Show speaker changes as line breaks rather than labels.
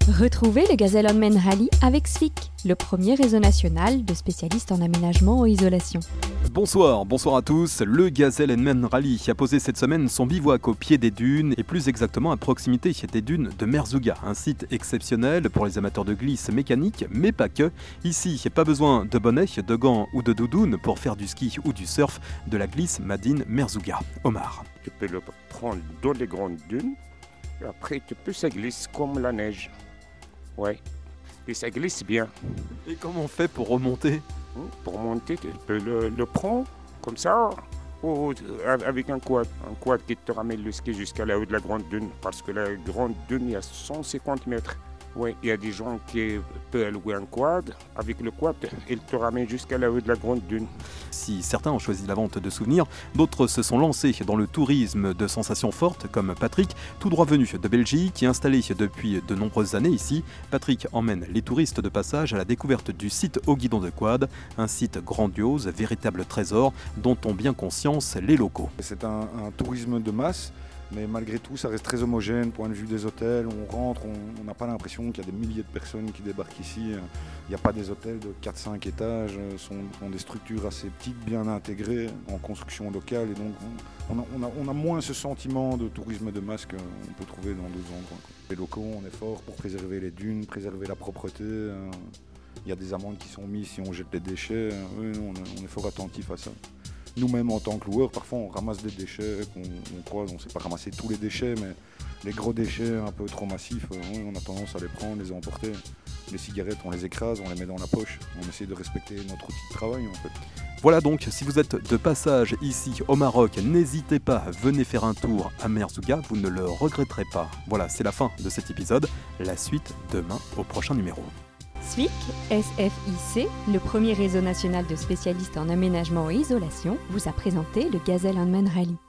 Retrouvez le Gazelle Onmen Rally avec SFIC, le premier réseau national de spécialistes en aménagement et isolation.
Bonsoir à tous. Le Gazelle Onmen Rally a posé cette semaine son bivouac au pied des dunes et plus exactement à proximité des dunes de Merzouga, un site exceptionnel pour les amateurs de glisse mécanique, mais pas que. Ici, pas besoin de bonnet, de gants ou de doudoune pour faire du ski ou du surf, de la glisse Madine Merzouga. Omar.
Tu peux le prendre dans les grandes dunes et après ça glisse comme la neige. Ouais, et ça glisse bien.
Et comment on fait pour remonter ?
Pour monter, tu peux le prendre comme ça, ou avec un quad qui te ramène le ski jusqu'à la haut de la grande dune, parce que la grande dune, il y a 150 mètres. Oui, il y a des gens qui peuvent louer un quad. Avec le quad, il te ramène jusqu'à la haut de la grande dune.
Si certains ont choisi la vente de souvenirs, d'autres se sont lancés dans le tourisme de sensations fortes, comme Patrick, tout droit venu de Belgique, qui est installé depuis de nombreuses années ici. Patrick emmène les touristes de passage à la découverte du site au guidon de quad, un site grandiose, véritable trésor, dont ont bien conscience les locaux.
C'est un tourisme de masse. Mais malgré tout, ça reste très homogène, point de vue des hôtels. On rentre, on n'a pas l'impression qu'il y a des milliers de personnes qui débarquent ici. Il n'y a pas des hôtels de 4-5 étages, sont des structures assez petites, bien intégrées, en construction locale. Et donc, on a moins ce sentiment de tourisme de masse qu'on peut trouver dans d'autres endroits. Les locaux, on est fort pour préserver les dunes, préserver la propreté. Il y a des amendes qui sont mises si on jette les déchets. Oui, on est fort attentif à ça. Nous-mêmes, en tant que loueurs, parfois on ramasse des déchets qu'on croise, on ne sait pas ramasser tous les déchets, mais les gros déchets un peu trop massifs, on a tendance à les prendre, les emporter. Les cigarettes, on les écrase, on les met dans la poche. On essaie de respecter notre outil de travail, en fait.
Voilà donc, si vous êtes de passage ici au Maroc, n'hésitez pas, venez faire un tour à Merzouga, vous ne le regretterez pas. Voilà, c'est la fin de cet épisode. La suite demain au prochain numéro.
SFIC, SFIC, le premier réseau national de spécialistes en aménagement et isolation, vous a présenté le Gazelle Onmen Rally.